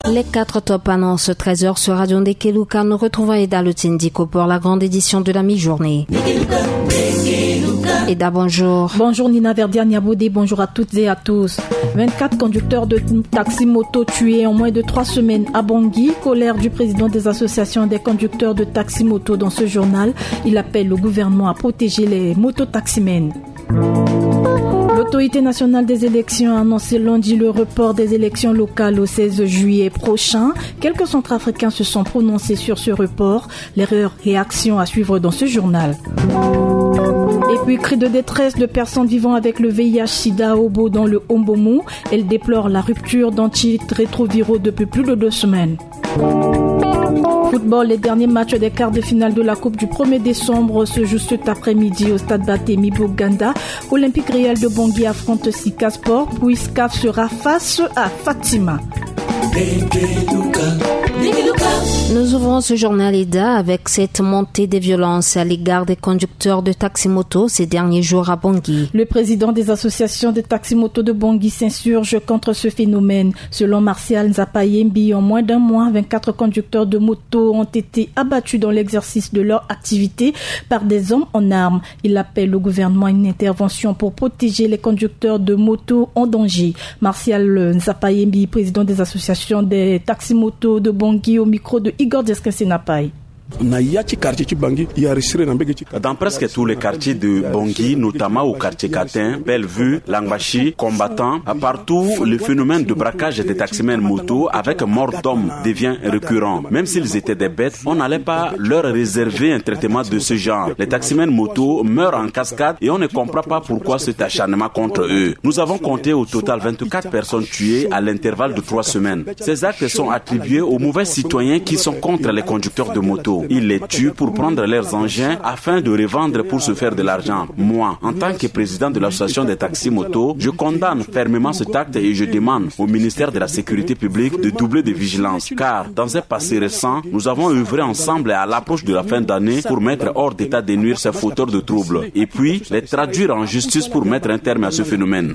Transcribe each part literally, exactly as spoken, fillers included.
Les quatre top annoncent treize heures sur Radio Ndekeluka. Nous retrouvons Eda Lutindiko pour la grande édition de la mi-journée. Eda, bonjour. Bonjour Nina Verdia-Niaboudé, bonjour à toutes et à tous. vingt-quatre conducteurs de taxi-moto tués en moins de trois semaines à Bangui. Colère du président des associations des conducteurs de taxi-moto dans ce journal. Il appelle le gouvernement à protéger les mototaximens. L'autorité nationale des élections a annoncé lundi le report des élections locales au seize juillet prochain. Quelques centrafricains se sont prononcés sur ce report. Les réactions à suivre dans ce journal. Et puis, cri de détresse de personnes vivant avec le V I H-Sida Obo dans le Ombomu. Elles déplorent la rupture d'antirétroviraux depuis plus de deux semaines. Football, les derniers matchs des quarts de finale de la Coupe du premier décembre se jouent cet après-midi au stade Batemi Buganda. Olympique Réal de Bangui affronte Sika Sport, puis S C A F sera face à Fatima. Nous ouvrons ce journal Eda avec cette montée des violences à l'égard des conducteurs de taxi-moto ces derniers jours à Bangui. Le président des associations de taxi-moto de Bangui s'insurge contre ce phénomène. Selon Martial Nzapayembi, en moins d'un mois, vingt-quatre conducteurs de moto ont été abattus dans l'exercice de leur activité par des hommes en armes. Il appelle le gouvernement à une intervention pour protéger les conducteurs de moto en danger. Martial Nzapayembi, président des associations des taxi-moto de Bangui, au micro de Igor Deskensenapai. Dans presque tous les quartiers de Bangui, notamment au quartier Katin, Bellevue, Langbashi, Combattant, partout, le phénomène de braquage des taximens moto avec mort d'homme devient récurrent. Même s'ils étaient des bêtes, on n'allait pas leur réserver un traitement de ce genre. Les taximens moto meurent en cascade et on ne comprend pas pourquoi cet acharnement contre eux. Nous avons compté au total vingt-quatre personnes tuées à l'intervalle de trois semaines. Ces actes sont attribués aux mauvais citoyens qui sont contre les conducteurs de moto. Ils les tuent pour prendre leurs engins afin de revendre pour se faire de l'argent. Moi, en tant que président de l'association des taxis-motos, je condamne fermement cet acte et je demande au ministère de la Sécurité publique de doubler de vigilance. Car, dans un passé récent, nous avons œuvré ensemble à l'approche de la fin d'année pour mettre hors d'état de nuire ces fauteurs de troubles. Et puis, les traduire en justice pour mettre un terme à ce phénomène.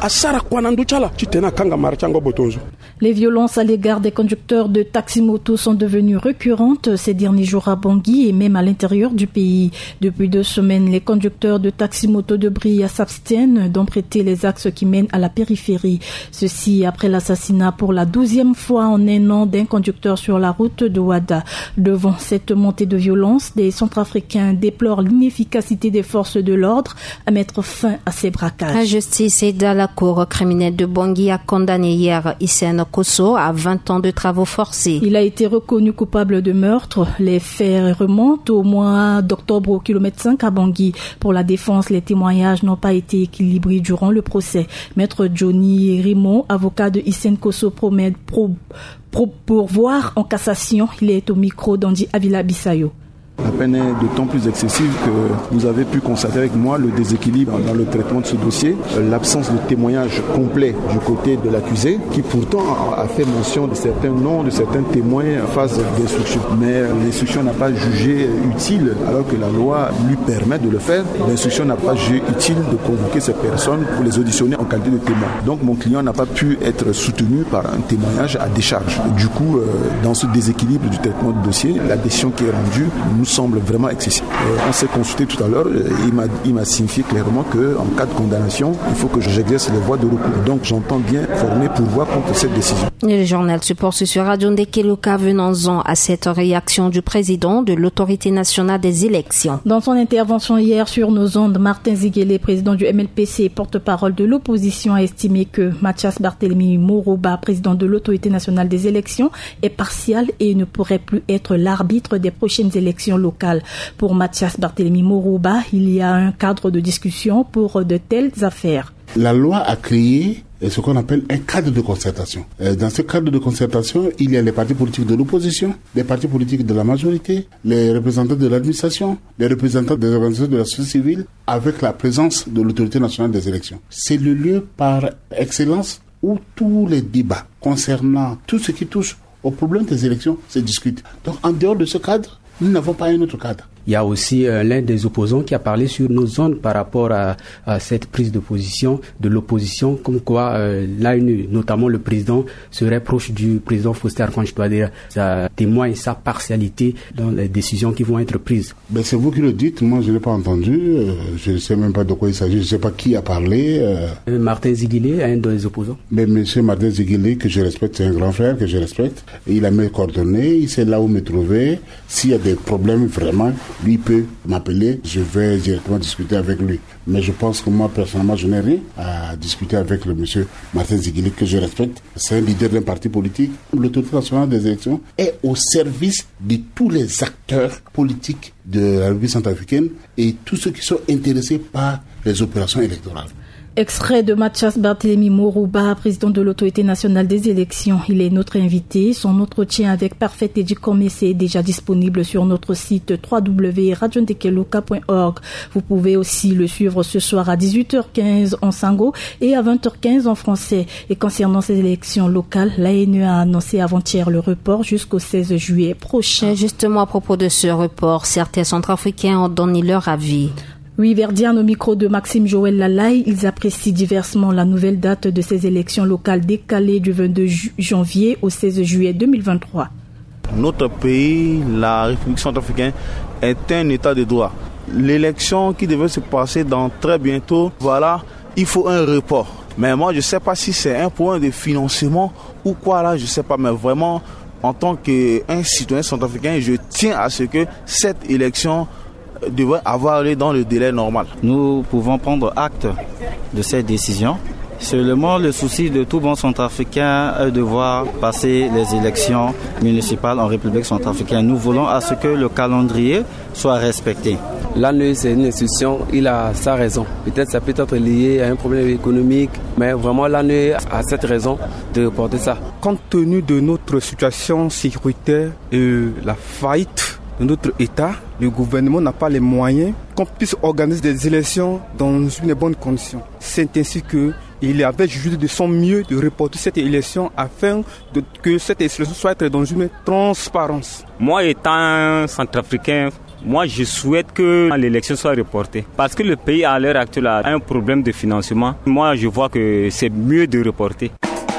Les violences à l'égard des conducteurs de taxi-motos sont devenues récurrentes ces derniers jours à Bangui et même à l'intérieur du pays. Depuis deux semaines, les conducteurs de taxi-moto de Bria s'abstiennent d'emprunter les axes qui mènent à la périphérie. Ceci après l'assassinat pour la douzième fois en un an d'un conducteur sur la route de Ouada. Devant cette montée de violence, les Centrafricains déplorent l'inefficacité des forces de l'ordre à mettre fin à ces braquages. La justice et dans la cour criminelle de Bangui a condamné hier Hissène Kosso à vingt ans de travaux forcés. Il a été reconnu coupable de meurtre. Les faits remontent au mois d'octobre au kilomètre cinq à Bangui. Pour la défense, les témoignages n'ont pas été équilibrés durant le procès. Maître Johnny Raymond, avocat de Hissène Kosso, promet pro, pro, pourvoir en cassation. Il est au micro d'Andy Avila Bissayo. La peine est d'autant plus excessive que vous avez pu constater avec moi le déséquilibre dans le traitement de ce dossier, l'absence de témoignage complet du côté de l'accusé, qui pourtant a fait mention de certains noms, de certains témoins en phase d'instruction. Mais l'instruction n'a pas jugé utile, alors que la loi lui permet de le faire. L'instruction n'a pas jugé utile de convoquer ces personnes pour les auditionner en qualité de témoins. Donc mon client n'a pas pu être soutenu par un témoignage à décharge. Du coup, dans ce déséquilibre du traitement du dossier, la décision qui est rendue nous semble vraiment excessif. On s'est consulté tout à l'heure, il m'a, il m'a signifié clairement qu'en cas de condamnation, il faut que j'exerce les voies de recours. Donc j'entends bien former pourvoi contre cette décision. Le journal se poursuit sur Radio Ndekeluka. Venons-en à cette réaction du président de l'autorité nationale des élections. Dans son intervention hier sur nos ondes, Martin Ziguele, président du M L P C et porte-parole de l'opposition, a estimé que Mathias Barthélemy Moroba, président de l'autorité nationale des élections, est partial et ne pourrait plus être l'arbitre des prochaines élections locales. Pour Mathias Barthélemy Moroba, il y a un cadre de discussion pour de telles affaires. La loi a créé ce qu'on appelle un cadre de concertation. Dans ce cadre de concertation, il y a les partis politiques de l'opposition, les partis politiques de la majorité, les représentants de l'administration, les représentants des organisations de la société civile, avec la présence de l'autorité nationale des élections. C'est le lieu par excellence où tous les débats concernant tout ce qui touche au problème des élections se discutent. Donc en dehors de ce cadre, nous n'avons pas un autre cadre. Il y a aussi euh, l'un des opposants qui a parlé sur nos zones par rapport à, à cette prise de position de l'opposition, comme quoi euh, l'A N U, notamment le président, serait proche du président Faustin-Archange Touadéra. Ça témoigne sa partialité dans les décisions qui vont être prises. Ben c'est vous qui le dites, moi je ne l'ai pas entendu, euh, je ne sais même pas de quoi il s'agit, je ne sais pas qui a parlé. Euh... Martin Ziguilé, un des opposants. Mais monsieur Martin Ziguilé, que je respecte, c'est un grand frère que je respecte, il a mes coordonnées, il sait là où me trouver. S'il y a des problèmes vraiment, lui peut m'appeler, je vais directement discuter avec lui. Mais je pense que moi personnellement je n'ai rien à discuter avec le monsieur Martin Ziguilé, que je respecte. C'est un leader d'un parti politique. L'autorité nationale des élections est au service de tous les acteurs politiques de la République centrafricaine et tous ceux qui sont intéressés par les opérations électorales. Extrait de Mathias Barthélemy Morouba, président de l'autorité nationale des élections. Il est notre invité. Son entretien avec Parfait Eddy Komese est déjà disponible sur notre site w w w point radio ndekeluka point org. Vous pouvez aussi le suivre ce soir à dix-huit heures quinze en sango et à vingt heures quinze en français. Et concernant ces élections locales, l'A N U a annoncé avant-hier le report jusqu'au seize juillet prochain. Justement, à propos de ce report, certains Centrafricains ont donné leur avis. Oui, Verdiane, au micro de Maxime Joël Lalaye, ils apprécient diversement la nouvelle date de ces élections locales décalées du vingt-deux janvier au seize juillet deux mille vingt-trois. Notre pays, la République centrafricaine, est un état de droit. L'élection qui devait se passer dans très bientôt, voilà, il faut un report. Mais moi, je ne sais pas si c'est un point de financement ou quoi là, je ne sais pas, mais vraiment, en tant qu'un citoyen centrafricain, je tiens à ce que cette élection devrait avoir lieu dans le délai normal. Nous pouvons prendre acte de cette décision. Seulement, le souci de tout bon centrafricain est de voir passer les élections municipales en République centrafricaine. Nous voulons à ce que le calendrier soit respecté. L'A N U, c'est une institution, il a sa raison. Peut-être ça peut être lié à un problème économique, mais vraiment l'A N U a cette raison de porter ça. Compte tenu de notre situation sécuritaire et la faillite de notre État, le gouvernement n'a pas les moyens qu'on puisse organiser des élections dans une bonne condition. C'est ainsi qu'il avait jugé de son mieux de reporter cette élection afin de, que cette élection soit dans une transparence. Moi, étant un centrafricain, moi je souhaite que l'élection soit reportée. Parce que le pays à l'heure actuelle a un problème de financement. Moi je vois que c'est mieux de reporter.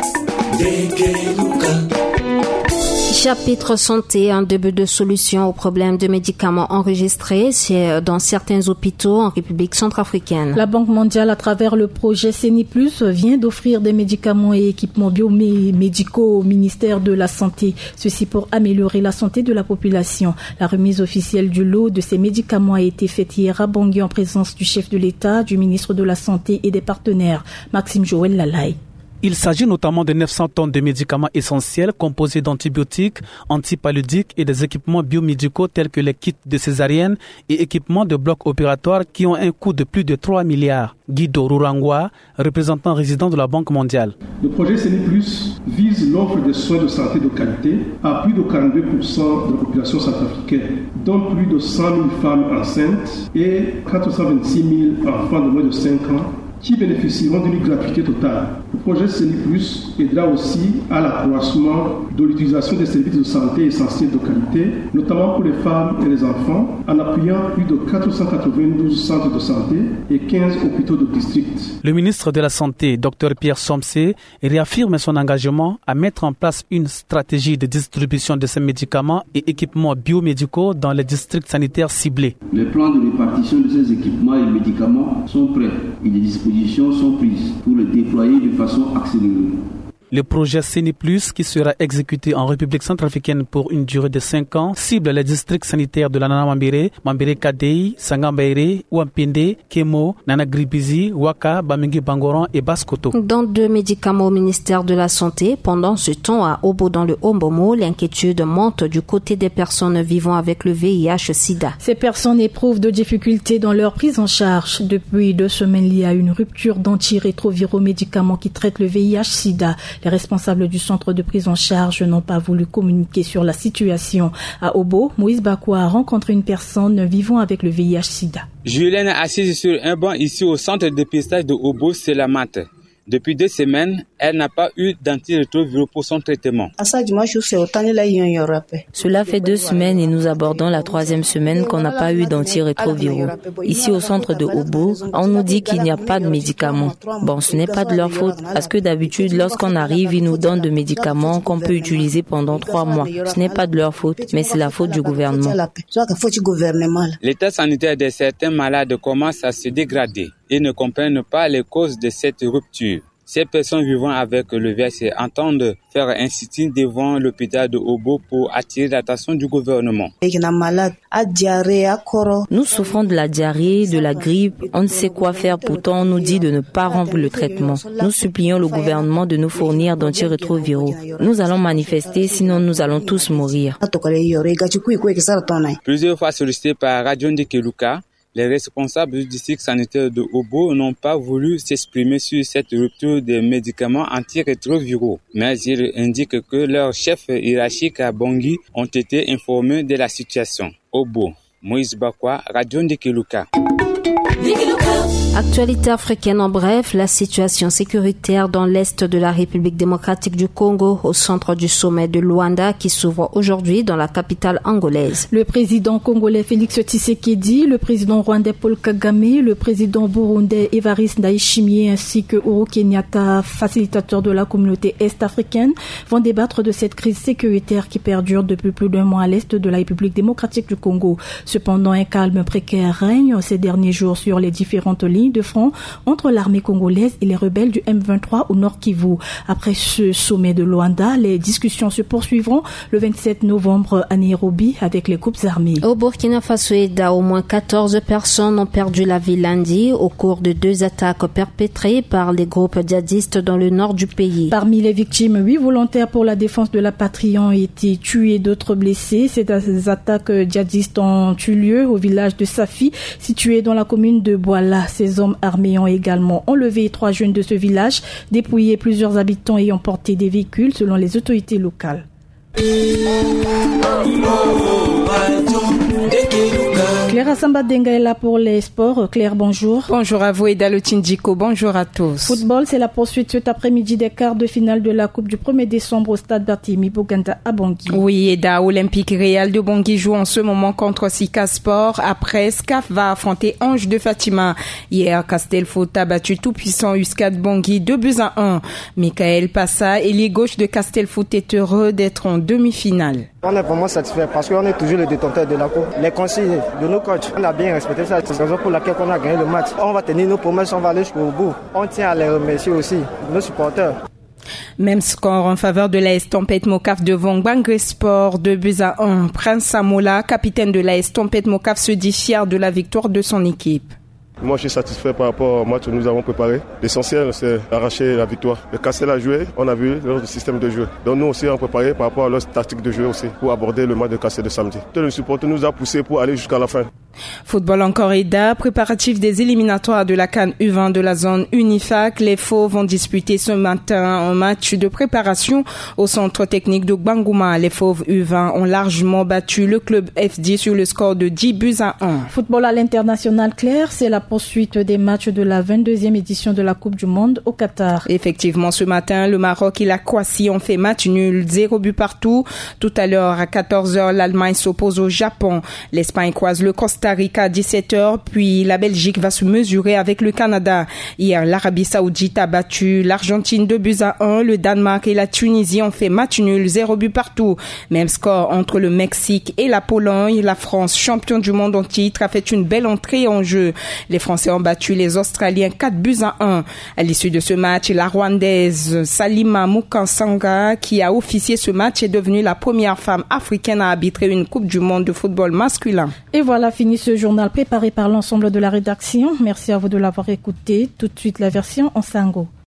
Chapitre santé, un début de solution aux problèmes de médicaments enregistrés dans certains hôpitaux en République centrafricaine. La Banque mondiale, à travers le projet CENI plus, vient d'offrir des médicaments et équipements biomédicaux au ministère de la Santé. Ceci pour améliorer la santé de la population. La remise officielle du lot de ces médicaments a été faite hier à Bangui en présence du chef de l'État, du ministre de la Santé et des partenaires. Maxime Joël Lalaye. Il s'agit notamment de neuf cents tonnes de médicaments essentiels composés d'antibiotiques, antipaludiques et des équipements biomédicaux tels que les kits de césarienne et équipements de blocs opératoires qui ont un coût de plus de trois milliards. Guido Rurangwa, représentant résident de la Banque mondiale. Le projet CENI plus vise l'offre de soins de santé de qualité à plus de quarante-deux pour cent de la population centrafricaine, dont plus de cent mille femmes enceintes et quatre cent vingt-six mille enfants de moins de cinq ans qui bénéficieront d'une gratuité totale. Le projet CENI plus aidera aussi à l'accroissement de l'utilisation des services de santé essentiels de qualité, notamment pour les femmes et les enfants, en appuyant plus de quatre cent quatre-vingt-douze centres de santé et quinze hôpitaux de district. Le ministre de la Santé, Dr Pierre Somsé, réaffirme son engagement à mettre en place une stratégie de distribution de ces médicaments et équipements biomédicaux dans les districts sanitaires ciblés. Les plans de répartition de ces équipements et médicaments sont prêts et les dispositions sont prises pour les déployer de façon accélérée. Le projet CENI plus, qui sera exécuté en République centrafricaine pour une durée de cinq ans, cible les districts sanitaires de la Nana Mambere, Mambere Kadei, Sangambaire, Wampende, Kemo, Nana Gribizi, Waka, Bamengi Bangoran et Baskoto. Dans deux médicaments au ministère de la Santé, pendant ce temps à Obo dans le Ombomo, l'inquiétude monte du côté des personnes vivant avec le V I H sida. Ces personnes éprouvent de difficultés dans leur prise en charge. Depuis deux semaines, il y a une rupture d'antirétroviraux médicaments qui traitent le V I H sida. Les responsables du centre de prise en charge n'ont pas voulu communiquer sur la situation. À Obo, Moïse Bakoua a rencontré une personne vivant avec le V I H sida. Julien est assise sur un banc ici au centre de dépistage de Obo, c'est la mate. Depuis deux semaines, elle n'a pas eu d'antirétroviraux pour son traitement. Cela fait deux semaines et nous abordons la troisième semaine qu'on n'a pas eu d'antirétroviraux. Ici au centre de Obo, on nous dit qu'il n'y a pas de médicaments. Bon, ce n'est pas de leur faute, parce que d'habitude, lorsqu'on arrive, ils nous donnent des médicaments qu'on peut utiliser pendant trois mois. Ce n'est pas de leur faute, mais c'est la faute du gouvernement. L'état sanitaire de certains malades commence à se dégrader et ne comprennent pas les causes de cette rupture. Ces personnes vivant avec le V I H entendent faire un sit-in devant l'hôpital de Obo pour attirer l'attention du gouvernement. Nous souffrons de la diarrhée, de la grippe. On ne sait quoi faire, pourtant on nous dit de ne pas rompre le traitement. Nous supplions le gouvernement de nous fournir d'antirétroviraux. Nous allons manifester, sinon nous allons tous mourir. Plusieurs fois sollicités par Radio Ndikeluka, les responsables du district sanitaire de Obo n'ont pas voulu s'exprimer sur cette rupture des médicaments antirétroviraux. Mais ils indiquent que leurs chefs hiérarchiques à Bangui ont été informés de la situation. Obo, Moïse Bakwa, Radio Ndikeluka. Actualité africaine en bref, la situation sécuritaire dans l'est de la République démocratique du Congo au centre du sommet de Luanda qui s'ouvre aujourd'hui dans la capitale angolaise. Le président congolais Félix Tshisekedi, le président rwandais Paul Kagame, le président burundais Evariste Ndayishimiye ainsi que Uhuru Kenyatta, facilitateur de la communauté est-africaine, vont débattre de cette crise sécuritaire qui perdure depuis plus d'un mois à l'est de la République démocratique du Congo. Cependant, un calme précaire règne ces derniers jours sur les différentes lignes de front entre l'armée congolaise et les rebelles du M vingt-trois au Nord Kivu. Après ce sommet de Luanda, les discussions se poursuivront le vingt-sept novembre à Nairobi avec les groupes armés. Au Burkina Faso et au moins quatorze personnes ont perdu la vie lundi au cours de deux attaques perpétrées par les groupes djihadistes dans le nord du pays. Parmi les victimes, huit volontaires pour la défense de la patrie ont été tués, d'autres blessés. Ces attaques djihadistes ont eu lieu au village de Safi, situé dans la commune de Bouala. Ces hommes armés ont également enlevé trois jeunes de ce village, dépouillé plusieurs habitants et ont porté des véhicules selon les autorités locales. Claire Samba-Denga est là pour les sports. Claire, bonjour. Bonjour à vous et Dalotindiko, bonjour à tous. Football, c'est la poursuite cet après-midi des quarts de finale de la Coupe du premier décembre au stade Barthélemy Boganda à Bangui. Oui, Eda, Olympique Réal de Bangui joue en ce moment contre Sika Sport. Après, Scaf va affronter Ange de Fatima. Hier, Castelfoot a battu tout-puissant U S C A D Bangui deux buts à un. Michael Passa, ailier gauche de Castelfoot, est heureux d'être en demi-finale. On est vraiment satisfait parce qu'on est toujours le détenteur de la coupe. Les consignes de nos coachs, on a bien respecté ça. C'est la raison pour laquelle on a gagné le match. On va tenir nos promesses, on va aller jusqu'au bout. On tient à les remercier aussi, nos supporters. Même score en faveur de l'A S Tempête Mocaf devant Bangui Sport, deux buts à un. Prince Samola, capitaine de l'A S Tempête Mocaf, se dit fier de la victoire de son équipe. Moi, je suis satisfait par rapport au match que nous avons préparé. L'essentiel, c'est d'arracher la victoire. Le Castel a joué, on a vu leur système de jeu. Donc nous aussi, on a préparé par rapport à leur tactique de jeu aussi pour aborder le match de Castel de samedi. Tout le supporter nous a poussé pour aller jusqu'à la fin. Football encore Eda, préparatif des éliminatoires de la CAN U vingt de la zone Unifac. Les Fauves vont disputer ce matin un match de préparation au centre technique de Bangouma. Les Fauves U vingt ont largement battu le club F D sur le score de dix buts à un. Football à l'international, Claire, c'est la poursuite des matchs de la vingt-deuxième édition de la Coupe du Monde au Qatar. Effectivement, ce matin, le Maroc et la Croatie ont fait match nul, zéro but partout. Tout à l'heure, à quatorze heures, l'Allemagne s'oppose au Japon. L'Espagne croise le Costa Rica à dix-sept heures, puis la Belgique va se mesurer avec le Canada. Hier, l'Arabie Saoudite a battu l'Argentine deux buts à un. Le Danemark et la Tunisie ont fait match nul, zéro but partout. Même score entre le Mexique et la Pologne. La France, champion du monde en titre, a fait une belle entrée en jeu. Les Français ont battu les Australiens quatre buts à un. À l'issue de ce match, la Rwandaise Salima Mukansanga, qui a officié ce match, est devenue la première femme africaine à arbitrer une Coupe du monde de football masculin. Et voilà, fini ce journal préparé par l'ensemble de la rédaction. Merci à vous de l'avoir écouté. Tout de suite, la version en sango.